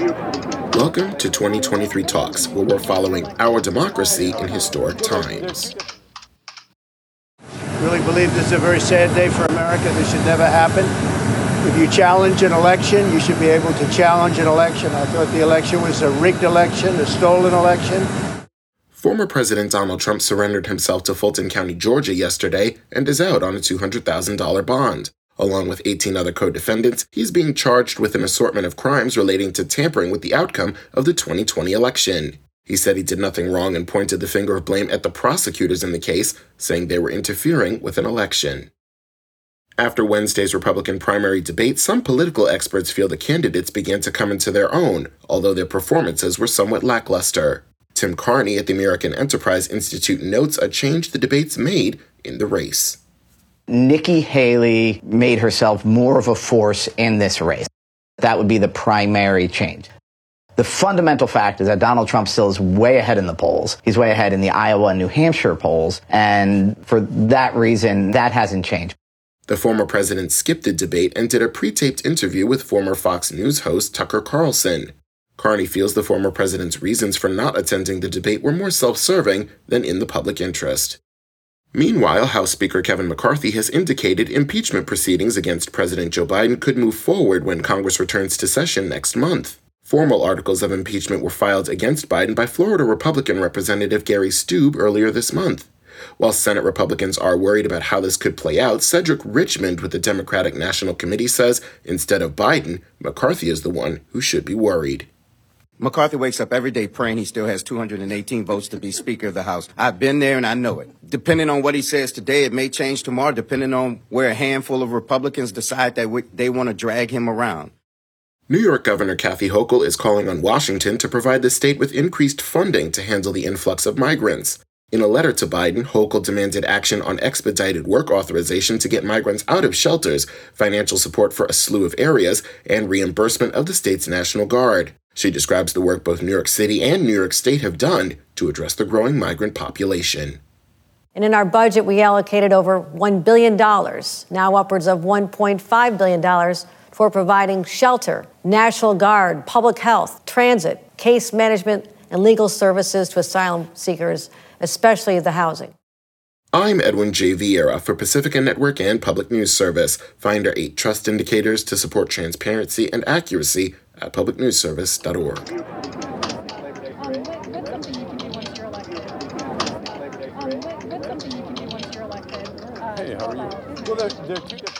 Welcome to 2023 Talks, where we're following our democracy in historic times. Really believe this is a very sad day for America. This should never happen. If you challenge an election, you should be able to challenge an election. I thought the election was a rigged election, a stolen election. Former President Donald Trump surrendered himself to Fulton County, Georgia yesterday and is out on a $200,000 bond. Along with 18 other co-defendants, he's being charged with an assortment of crimes relating to tampering with the outcome of the 2020 election. He said he did nothing wrong and pointed the finger of blame at the prosecutors in the case, saying they were interfering with an election. After Wednesday's Republican primary debate, some political experts feel the candidates began to come into their own, although their performances were somewhat lackluster. Tim Carney at the American Enterprise Institute notes a change the debates made in the race. Nikki Haley made herself more of a force in this race. That would be the primary change. The fundamental fact is that Donald Trump still is way ahead in the polls. He's way ahead in the Iowa and New Hampshire polls. And for that reason, that hasn't changed. The former president skipped the debate and did a pre-taped interview with former Fox News host Tucker Carlson. Carney feels the former president's reasons for not attending the debate were more self-serving than in the public interest. Meanwhile, House Speaker Kevin McCarthy has indicated impeachment proceedings against President Joe Biden could move forward when Congress returns to session next month. Formal articles of impeachment were filed against Biden by Florida Republican Representative Gary Stube earlier this month. While Senate Republicans are worried about how this could play out, Cedric Richmond with the Democratic National Committee says instead of Biden, McCarthy is the one who should be worried. McCarthy wakes up every day praying he still has 218 votes to be Speaker of the House. I've been there and I know it. Depending on what he says today, it may change tomorrow, depending on where a handful of Republicans decide that they want to drag him around. New York Governor Kathy Hochul is calling on Washington to provide the state with increased funding to handle the influx of migrants. In a letter to Biden, Hochul demanded action on expedited work authorization to get migrants out of shelters, financial support for a slew of areas, and reimbursement of the state's National Guard. She describes the work both New York City and New York State have done to address the growing migrant population. And in our budget, we allocated over $1 billion, now upwards of $1.5 billion, for providing shelter, National Guard, public health, transit, case management, and legal services to asylum seekers, especially the housing. I'm Edwin J. Vieira for Pacifica Network and Public News Service. Find our 8 trust indicators to support transparency and accuracy at publicnewsservice.org. Hey, how are you? Well, there are two